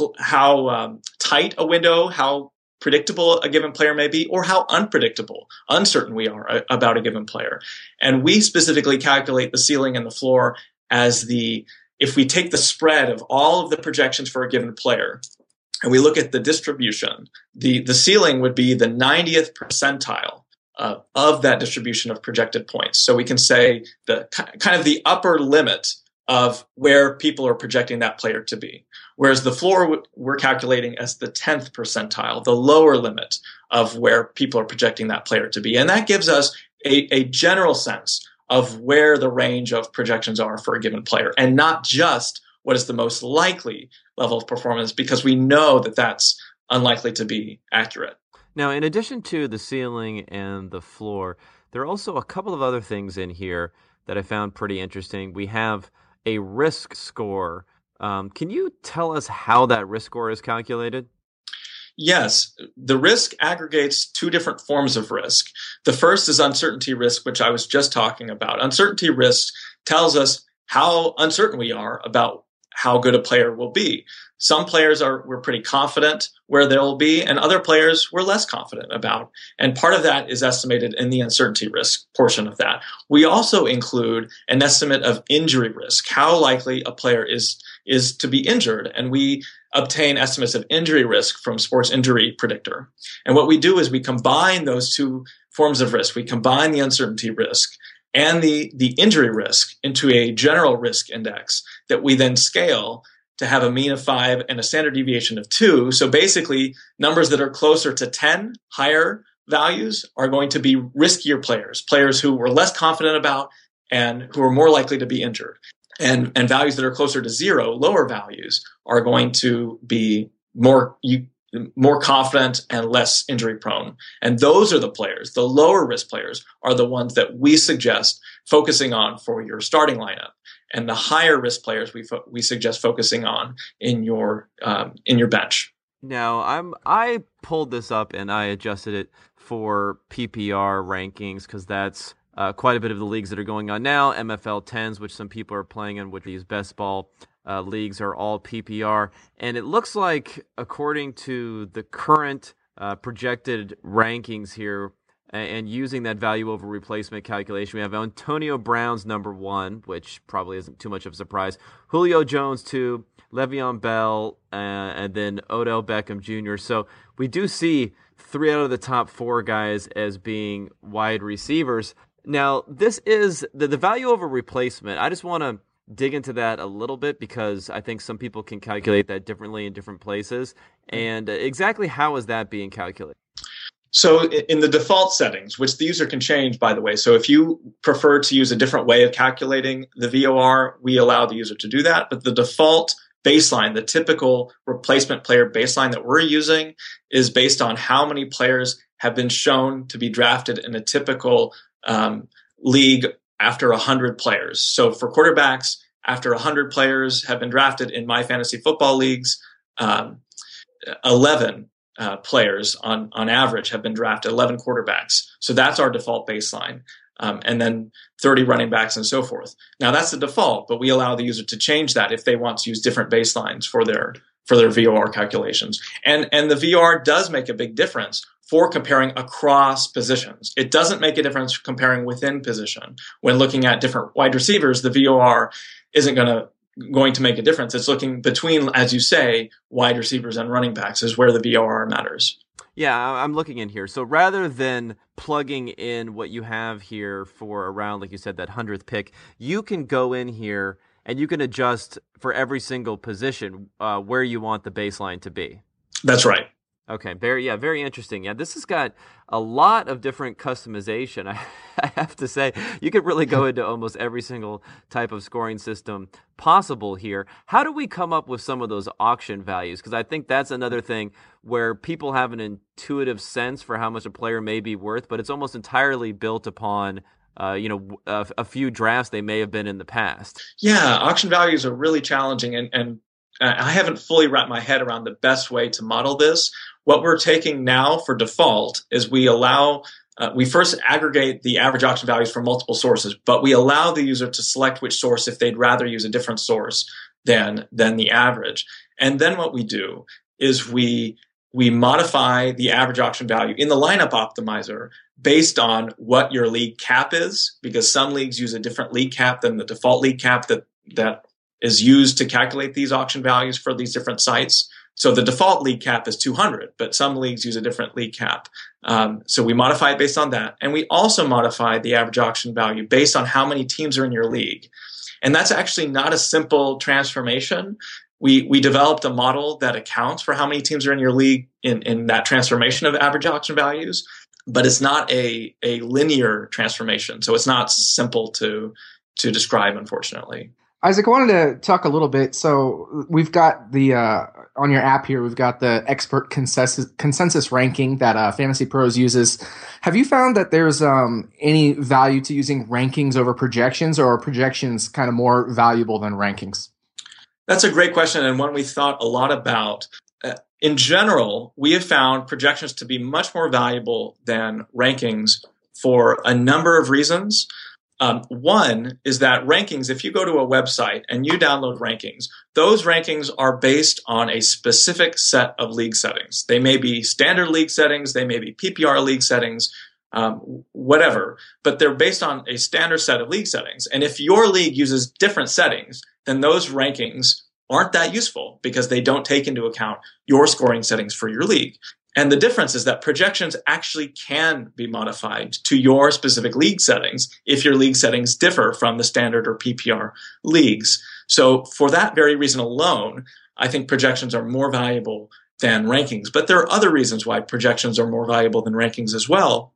how um, tight a window, how predictable a given player may be, or how unpredictable, uncertain we are about a given player. And we specifically calculate the ceiling and the floor as the, if we take the spread of all of the projections for a given player, and we look at the distribution, the, the ceiling would be the ninetieth percentile uh, of that distribution of projected points. So we can say the kind of the upper limit of where people are projecting that player to be. Whereas the floor we're calculating as the tenth percentile, the lower limit of where people are projecting that player to be. And that gives us a, a general sense of where the range of projections are for a given player, and not just what is the most likely level of performance, because we know that that's unlikely to be accurate. Now, in addition to the ceiling and the floor, there are also a couple of other things in here that I found pretty interesting. We have a risk score. Um, can you tell us how that risk score is calculated? Yes, the risk aggregates two different forms of risk. The first is uncertainty risk, which I was just talking about. Uncertainty risk tells us how uncertain we are about how good a player will be. Some players are we're pretty confident where they'll be, and other players we're less confident about. And part of that is estimated in the uncertainty risk portion of that. We also include an estimate of injury risk, how likely a player is is to be injured, and we obtain estimates of injury risk from Sports Injury Predictor. And what we do is we combine those two forms of risk. We combine the uncertainty risk and the, the injury risk into a general risk index that we then scale to have a mean of five and a standard deviation of two. So basically, numbers that are closer to ten, higher values, are going to be riskier players, players who we're less confident about and who are more likely to be injured. And, and values that are closer to zero, lower values, are going to be more you, more confident and less injury prone. And those are the players, the lower risk players, are the ones that we suggest focusing on for your starting lineup. And the higher risk players we fo- we suggest focusing on in your um, in your bench. Now, I'm I pulled this up and I adjusted it for P P R rankings because that's uh, quite a bit of the leagues that are going on now. M F L tens, which some people are playing in, which these best ball uh, leagues are all P P R. And it looks like, according to the current uh, projected rankings here, and using that value over replacement calculation, we have Antonio Brown's number one, which probably isn't too much of a surprise. Julio Jones two, Le'Veon Bell, uh, and then Odell Beckham Junior So we do see three out of the top four guys as being wide receivers. Now, this is the, the value over replacement. I just want to dig into that a little bit because I think some people can calculate that differently in different places. And exactly how is that being calculated? So in the default settings, which the user can change, by the way, so if you prefer to use a different way of calculating the V O R, we allow the user to do that. But the default baseline, the typical replacement player baseline that we're using, is based on how many players have been shown to be drafted in a typical um, league after one hundred players. So for quarterbacks, after one hundred players have been drafted in my fantasy football leagues, um, eleven Uh, players on, on average have been drafted, eleven quarterbacks. So that's our default baseline. Um, and then thirty running backs and so forth. Now that's the default, but we allow the user to change that if they want to use different baselines for their, for their V O R calculations. And, and the V O R does make a big difference for comparing across positions. It doesn't make a difference comparing within position. When looking at different wide receivers, the V O R isn't going to going to make a difference. It's looking between, as you say, wide receivers and running backs is where the V O R matters. Yeah, I'm looking in here. So rather than plugging in what you have here for around, like you said, that hundredth pick, you can go in here and you can adjust for every single position uh, where you want the baseline to be. That's right. Okay, very yeah, very interesting. Yeah, this has got a lot of different customization. I, I have to say, you could really go into almost every single type of scoring system possible here. How do we come up with some of those auction values? Because I think that's another thing where people have an intuitive sense for how much a player may be worth, but it's almost entirely built upon Uh, you know, a, a few drafts they may have been in the past. Yeah, auction values are really challenging, and, and I haven't fully wrapped my head around the best way to model this. What we're taking now for default is we allow, uh, we first aggregate the average auction values from multiple sources, but we allow the user to select which source if they'd rather use a different source than, than the average. And then what we do is we we modify the average auction value in the lineup optimizer based on what your league cap is, because some leagues use a different league cap than the default league cap that, that is used to calculate these auction values for these different sites. So the default league cap is two hundred, but some leagues use a different league cap. Um, so we modify it based on that. And we also modify the average auction value based on how many teams are in your league. And that's actually not a simple transformation. We we developed a model that accounts for how many teams are in your league in, in that transformation of average auction values, but it's not a, a linear transformation. So it's not simple to to describe, unfortunately. Isaac, I wanted to talk a little bit. So we've got the uh, on your app here, we've got the expert consensus consensus ranking that uh, Fantasy Pros uses. Have you found that there's um, any value to using rankings over projections, or are projections kind of more valuable than rankings? That's a great question, and one we thought a lot about. Uh, in general, we have found projections to be much more valuable than rankings for a number of reasons. Um, one is that rankings, if you go to a website and you download rankings, those rankings are based on a specific set of league settings. They may be standard league settings, they may be P P R league settings, um, whatever, but they're based on a standard set of league settings. And if your league uses different settings, then those rankings aren't that useful because they don't take into account your scoring settings for your league. And the difference is that projections actually can be modified to your specific league settings if your league settings differ from the standard or P P R leagues. So for that very reason alone, I think projections are more valuable than rankings. But there are other reasons why projections are more valuable than rankings as well.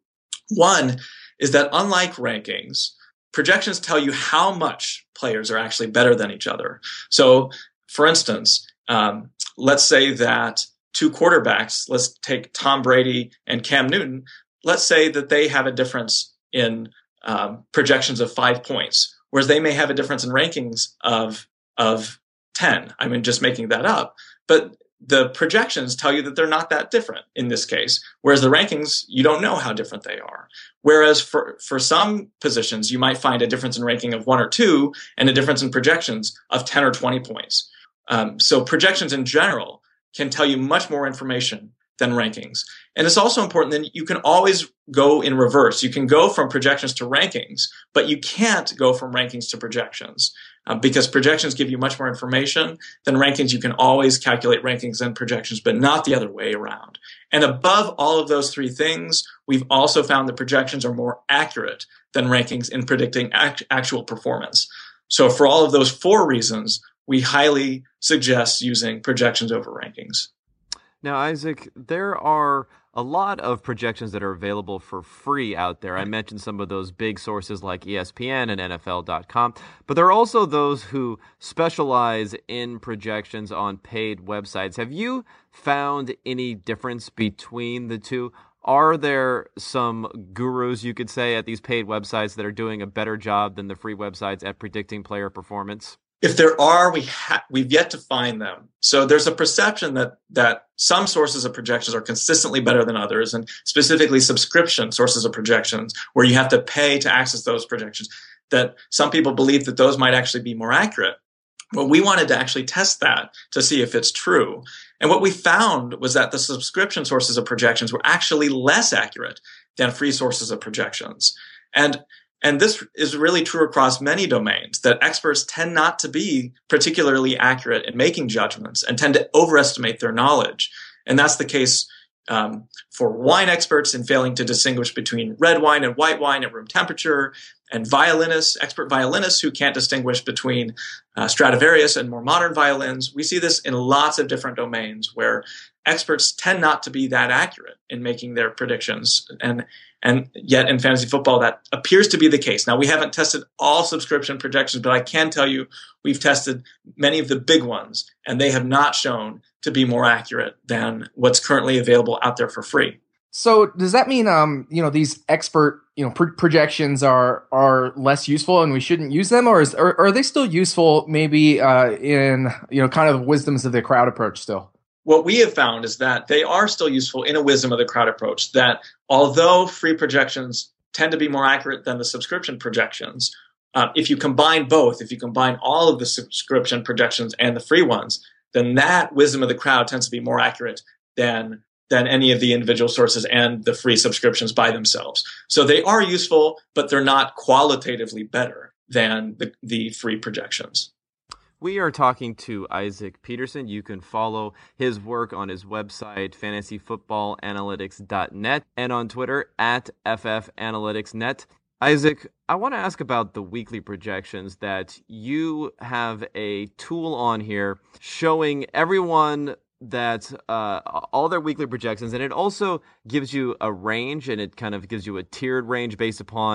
One is that unlike rankings, projections tell you how much players are actually better than each other. So for instance, um, let's say that two quarterbacks, let's take Tom Brady and Cam Newton, let's say that they have a difference in um, projections of five points, whereas they may have a difference in rankings of of ten. I mean, just making that up. But the projections tell you that they're not that different in this case, whereas the rankings, you don't know how different they are. Whereas for, for some positions, you might find a difference in ranking of one or two and a difference in projections of ten or twenty points. Um, so projections in general can tell you much more information than rankings. And it's also important that you can always go in reverse. You can go from projections to rankings, but you can't go from rankings to projections uh, because projections give you much more information than rankings. You can always calculate rankings and projections, but not the other way around. And above all of those three things, we've also found that projections are more accurate than rankings in predicting act- actual performance. So for all of those four reasons, we highly suggest using projections over rankings. Now, Isaac, there are a lot of projections that are available for free out there. I mentioned some of those big sources like E S P N and N F L dot com, but there are also those who specialize in projections on paid websites. Have you found any difference between the two? Are there some gurus, you could say, at these paid websites that are doing a better job than the free websites at predicting player performance? If there are, we ha- we've yet to find them. So there's a perception that that some sources of projections are consistently better than others, and specifically subscription sources of projections, where you have to pay to access those projections, that some people believe that those might actually be more accurate. Well, we wanted to actually test that to see if it's true. And what we found was that the subscription sources of projections were actually less accurate than free sources of projections. And And this is really true across many domains, that experts tend not to be particularly accurate in making judgments and tend to overestimate their knowledge. And that's the case um, for wine experts in failing to distinguish between red wine and white wine at room temperature, and violinists, expert violinists who can't distinguish between uh, Stradivarius and more modern violins. We see this in lots of different domains where experts tend not to be that accurate in making their predictions. And And yet in fantasy football, that appears to be the case. Now, we haven't tested all subscription projections, but I can tell you we've tested many of the big ones, and they have not shown to be more accurate than what's currently available out there for free. So does that mean, um, you know, these expert, you know, pro- projections are are less useful and we shouldn't use them, or is or, are they still useful? Maybe uh, in you know, kind of wisdoms of the crowd approach still. What we have found is that they are still useful in a wisdom of the crowd approach, that although free projections tend to be more accurate than the subscription projections, uh, if you combine both, if you combine all of the subscription projections and the free ones, then that wisdom of the crowd tends to be more accurate than, than any of the individual sources and the free subscriptions by themselves. So they are useful, but they're not qualitatively better than the, the free projections. We are talking to Isaac Peterson. You can follow his work on his website, fantasy football analytics dot net, and on Twitter at F F analytics net. Isaac, I want to ask about the weekly projections, that you have a tool on here showing everyone that uh, all their weekly projections, and it also gives you a range, and it kind of gives you a tiered range based upon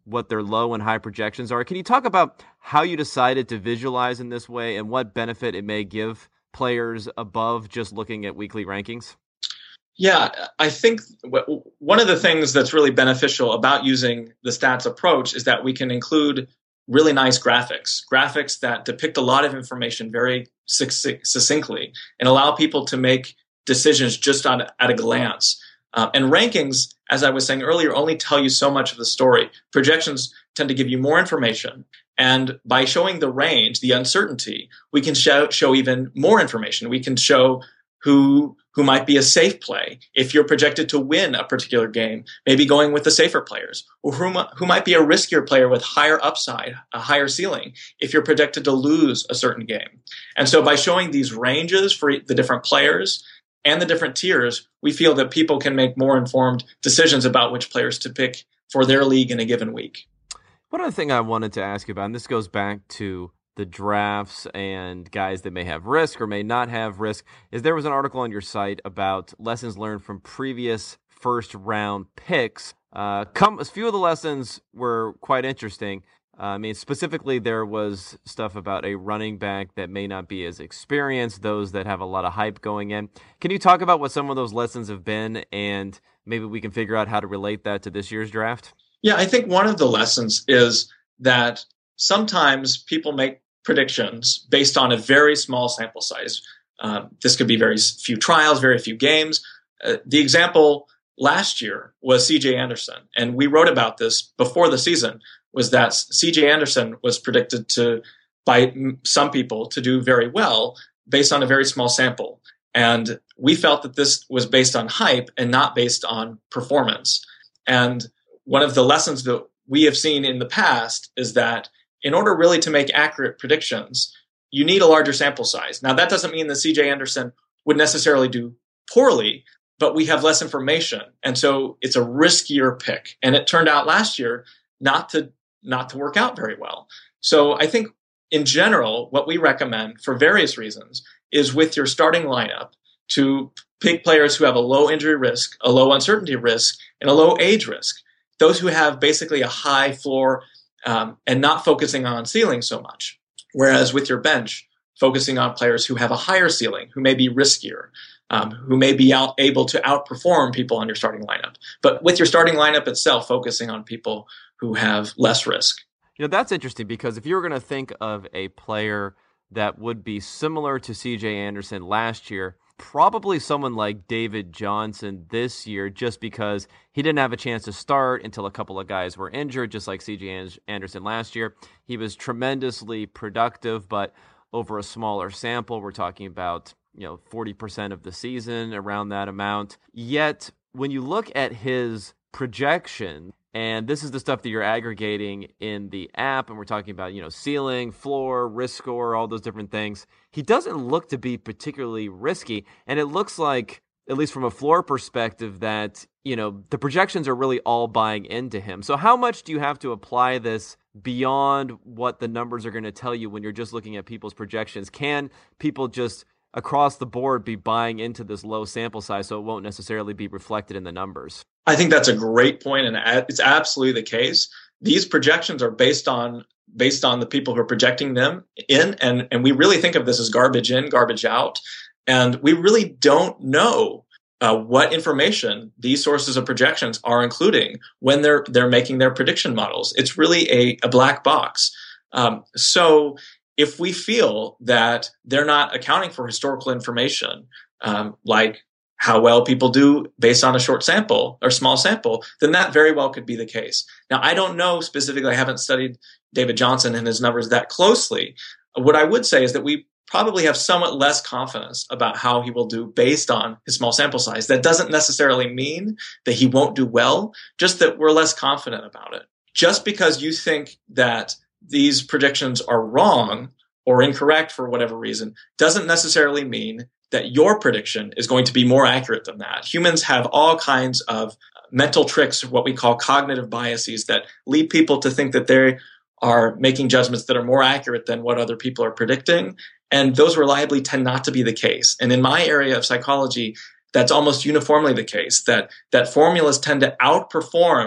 what their low and high projections are. Can you talk about how you decided to visualize in this way and what benefit it may give players above just looking at weekly rankings? Yeah, I think w- one of the things that's really beneficial about using the stats approach is that we can include really nice graphics, graphics that depict a lot of information very succinctly and allow people to make decisions just on, at a glance. Uh, and rankings, as I was saying earlier, only tell you so much of the story. Projections tend to give you more information. And by showing the range, the uncertainty, we can show, show even more information. We can show who who might be a safe play. If you're projected to win a particular game, maybe going with the safer players, or who, who might be a riskier player with higher upside, a higher ceiling, if you're projected to lose a certain game. And so by showing these ranges for the different players and the different tiers, we feel that people can make more informed decisions about which players to pick for their league in a given week. One other thing I wanted to ask you about, and this goes back to the drafts and guys that may have risk or may not have risk, is there was an article on your site about lessons learned from previous first round picks. Uh, come, a few of the lessons were quite interesting. Uh, I mean, specifically, there was stuff about a running back that may not be as experienced, those that have a lot of hype going in. Can you talk about what some of those lessons have been, and maybe we can figure out how to relate that to this year's draft? Yeah, I think one of the lessons is that sometimes people make predictions based on a very small sample size. Uh, this could be very few trials, very few games. Uh, the example last year was C J Anderson, and we wrote about this before the season, was that C J Anderson was predicted to, by some people, to do very well based on a very small sample. And we felt that this was based on hype and not based on performance. And one of the lessons that we have seen in the past is that in order really to make accurate predictions, you need a larger sample size. Now, that doesn't mean that C J Anderson would necessarily do poorly, but we have less information. And so it's a riskier pick. And it turned out last year not to not to work out very well. So I think in general, what we recommend for various reasons is with your starting lineup to pick players who have a low injury risk, a low uncertainty risk, and a low age risk. Those who have basically a high floor um, and not focusing on ceiling so much. Whereas with your bench, focusing on players who have a higher ceiling, who may be riskier, um, who may be out, able to outperform people on your starting lineup. But with your starting lineup itself, focusing on people who have less risk. You know, that's interesting because if you were going to think of a player that would be similar to C J Anderson last year, probably someone like David Johnson this year, just because he didn't have a chance to start until a couple of guys were injured, just like C J Anderson last year. He was tremendously productive, but over a smaller sample, we're talking about, you know, forty percent of the season, around that amount. Yet, when you look at his projection, and this is the stuff that you're aggregating in the app, and we're talking about, you know, ceiling, floor, risk score, all those different things. He doesn't look to be particularly risky, and it looks like, at least from a floor perspective, that, you know, the projections are really all buying into him. So how much do you have to apply this beyond what the numbers are going to tell you when you're just looking at people's projections? Can people just across the board be buying into this low sample size so it won't necessarily be reflected in the numbers? I think that's a great point, and it's absolutely the case. These projections are based on based on the people who are projecting them in, and, and we really think of this as garbage in, garbage out. And we really don't know uh, what information these sources of projections are including when they're they're making their prediction models. It's really a, a black box. Um, so if we feel that they're not accounting for historical information, um, like how well people do based on a short sample or small sample, then that very well could be the case. Now, I don't know specifically, I haven't studied David Johnson and his numbers that closely. What I would say is that we probably have somewhat less confidence about how he will do based on his small sample size. That doesn't necessarily mean that he won't do well, just that we're less confident about it. Just because you think that these predictions are wrong or incorrect for whatever reason doesn't necessarily mean that your prediction is going to be more accurate than that. Humans have all kinds of mental tricks, what we call cognitive biases, that lead people to think that they are making judgments that are more accurate than what other people are predicting. And those reliably tend not to be the case. And in my area of psychology, that's almost uniformly the case, that, that formulas tend to outperform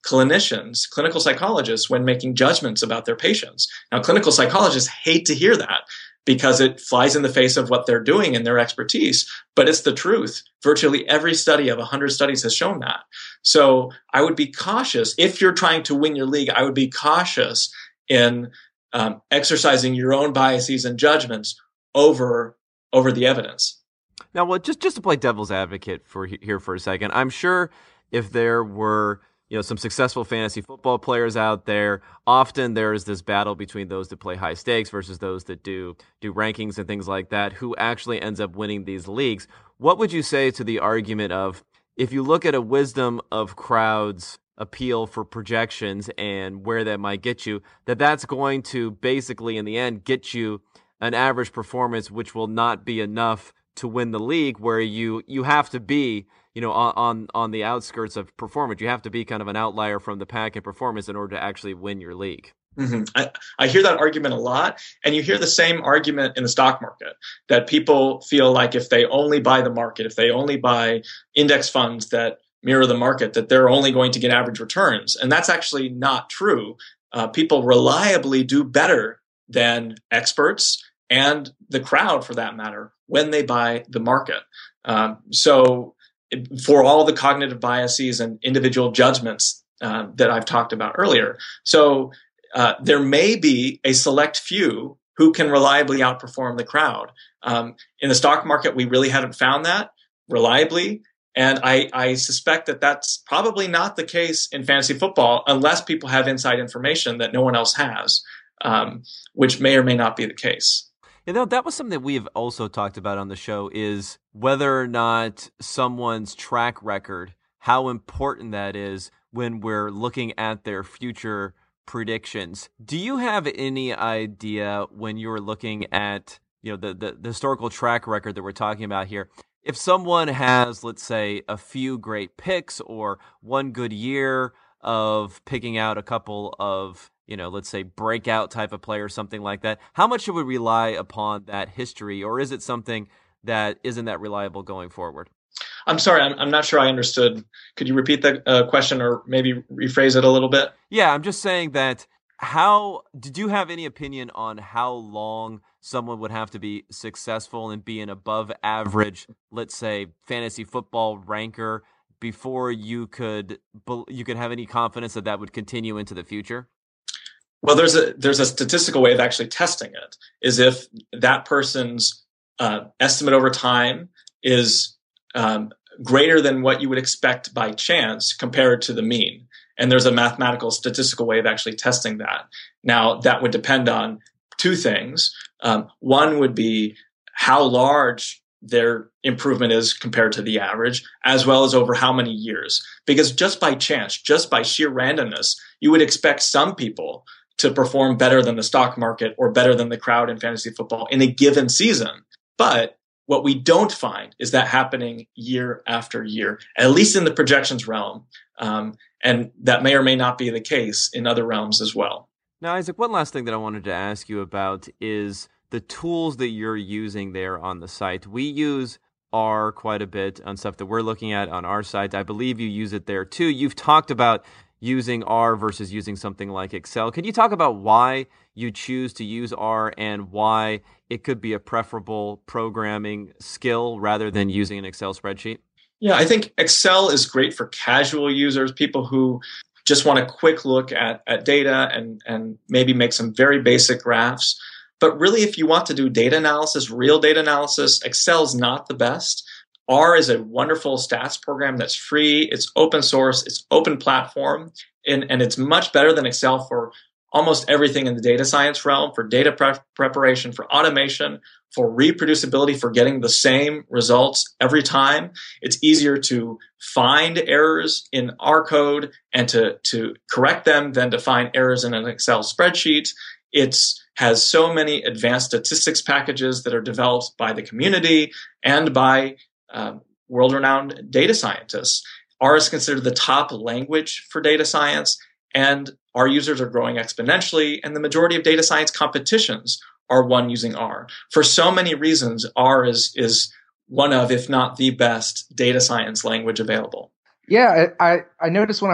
clinicians, clinical psychologists, when making judgments about their patients. Now, clinical psychologists hate to hear that because it flies in the face of what they're doing and their expertise, but it's the truth. Virtually every study of one hundred studies has shown that. So I would be cautious. If you're trying to win your league, I would be cautious in um, exercising your own biases and judgments over, over the evidence. Now, well, just, just to play devil's advocate for here for a second, I'm sure if there were, you know, some successful fantasy football players out there, often there's this battle between those that play high stakes versus those that do do rankings and things like that, who actually ends up winning these leagues. What would you say to the argument of, if you look at a wisdom of crowds appeal for projections and where that might get you, that that's going to basically in the end get you an average performance, which will not be enough to win the league, where you you have to be, you know, on, on on the outskirts of performance. You have to be kind of an outlier from the pack in performance in order to actually win your league. Mm-hmm. I, I hear that argument a lot, and you hear the same argument in the stock market, that people feel like if they only buy the market, if they only buy index funds that mirror the market, that they're only going to get average returns. And that's actually not true. Uh, people reliably do better than experts and the crowd, for that matter, when they buy the market. Um, so for all the cognitive biases and individual judgments uh, that I've talked about earlier. So uh, there may be a select few who can reliably outperform the crowd. Um, in the stock market, we really haven't found that reliably. And I, I suspect that that's probably not the case in fantasy football unless people have inside information that no one else has, um, which may or may not be the case. You know, that was something that we've also talked about on the show, is whether or not someone's track record, how important that is when we're looking at their future predictions. Do you have any idea, when you're looking at, you know, the, the, the historical track record that we're talking about here, if someone has, let's say, a few great picks or one good year of picking out a couple of, you know, let's say breakout type of player, something like that, how much should we rely upon that history, or is it something that isn't that reliable going forward? I'm sorry, I'm, I'm not sure I understood. Could you repeat the uh, question or maybe rephrase it a little bit? Yeah, I'm just saying that how, did you have any opinion on how long someone would have to be successful and be an above average, let's say, fantasy football ranker before you could you could have any confidence that that would continue into the future? Well, there's a there's a statistical way of actually testing it. Is if that person's uh, estimate over time is um, greater than what you would expect by chance compared to the mean. And there's a mathematical statistical way of actually testing that. Now, that would depend on two things. Um, one would be how large their improvement is compared to the average, as well as over how many years. Because just by chance, just by sheer randomness, you would expect some people to perform better than the stock market or better than the crowd in fantasy football in a given season. But what we don't find is that happening year after year, at least in the projections realm. Um, and that may or may not be the case in other realms as well. Now, Isaac, one last thing that I wanted to ask you about is the tools that you're using there on the site. We use R quite a bit on stuff that we're looking at on our site. I believe you use it there too. You've talked about using R versus using something like Excel. Can you talk about why you choose to use R and why it could be a preferable programming skill rather than using an Excel spreadsheet? Yeah, I think Excel is great for casual users, people who just want a quick look at, at data and, and maybe make some very basic graphs. But really, if you want to do data analysis, real data analysis, Excel's not the best. R is a wonderful stats program that's free. It's open source. It's open platform. And, and it's much better than Excel for almost everything in the data science realm, for data pre- preparation, for automation, for reproducibility, for getting the same results every time. It's easier to find errors in R code and to, to correct them than to find errors in an Excel spreadsheet. It's has so many advanced statistics packages that are developed by the community and by um, world-renowned data scientists. R is considered the top language for data science, and our users are growing exponentially, and the majority of data science competitions are won using R. For so many reasons, R is, is one of, if not the best, data science language available. Yeah, I, I noticed when I was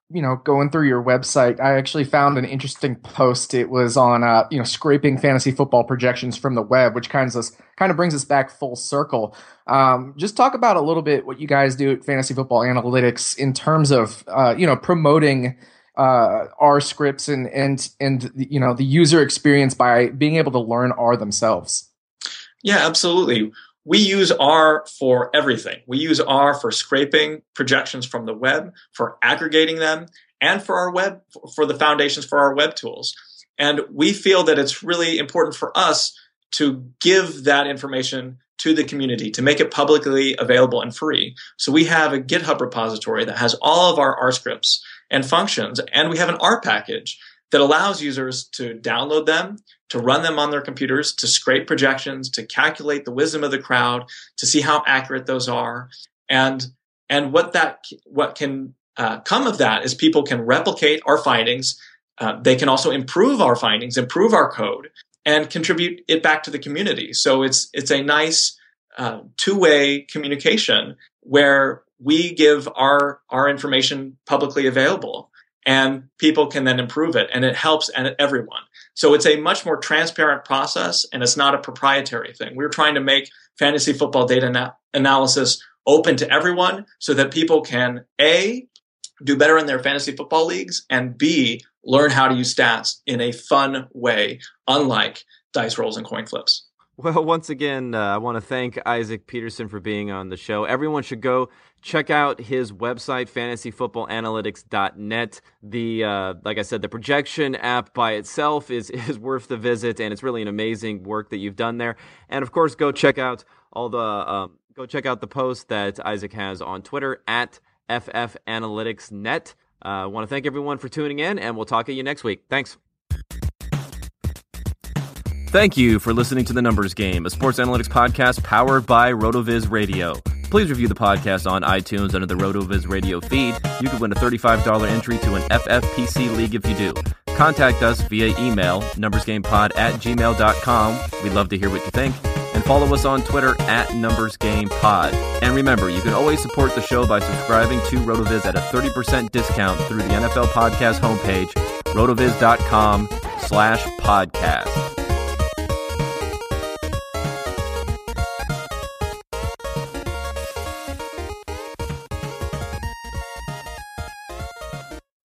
you know, going through your website, I actually found an interesting post. It was on, uh, you know, scraping fantasy football projections from the web, which kind of kind of brings us back full circle. Um, just talk about a little bit what you guys do at Fantasy Football Analytics in terms of, uh, you know, promoting uh, R scripts and and and you know the user experience by being able to learn R themselves. Yeah, absolutely. We use R for everything. We use R for scraping projections from the web, for aggregating them, and for our web, for the foundations for our web tools. And we feel that it's really important for us to give that information to the community, to make it publicly available and free. So we have a GitHub repository that has all of our R scripts and functions, and we have an R package that allows users to download them, to run them on their computers, to scrape projections, to calculate the wisdom of the crowd, to see how accurate those are. And, and what that, what can uh, come of that is people can replicate our findings. Uh, they can also improve our findings, improve our code, and contribute it back to the community. So it's, it's a nice uh, two-way communication where we give our, our information publicly available, and people can then improve it, and it helps everyone. So it's a much more transparent process, and it's not a proprietary thing. We're trying to make fantasy football data na- analysis open to everyone so that people can, A, do better in their fantasy football leagues, and B, learn how to use stats in a fun way, unlike dice rolls and coin flips. Well, once again, uh, I want to thank Isaac Peterson for being on the show. Everyone should go check out his website, fantasy football analytics dot net. The uh, like I said, the projection app by itself is is worth the visit, and it's really an amazing work that you've done there. And of course, go check out all the um, go check out the post that Isaac has on Twitter at F F Analytics dot net. Uh, I want to thank everyone for tuning in, and we'll talk to you next week. Thanks. Thank you for listening to The Numbers Game, a sports analytics podcast powered by RotoViz Radio. Please review the podcast on iTunes under the RotoViz Radio feed. You could win a thirty-five dollars entry to an F F P C league if you do. Contact us via email, numbersgamepod at gmail dot com. We'd love to hear what you think. And follow us on Twitter at numbersgamepod. And remember, you can always support the show by subscribing to RotoViz at a thirty percent discount through the N F L Podcast homepage, rotoviz dot com slash podcast.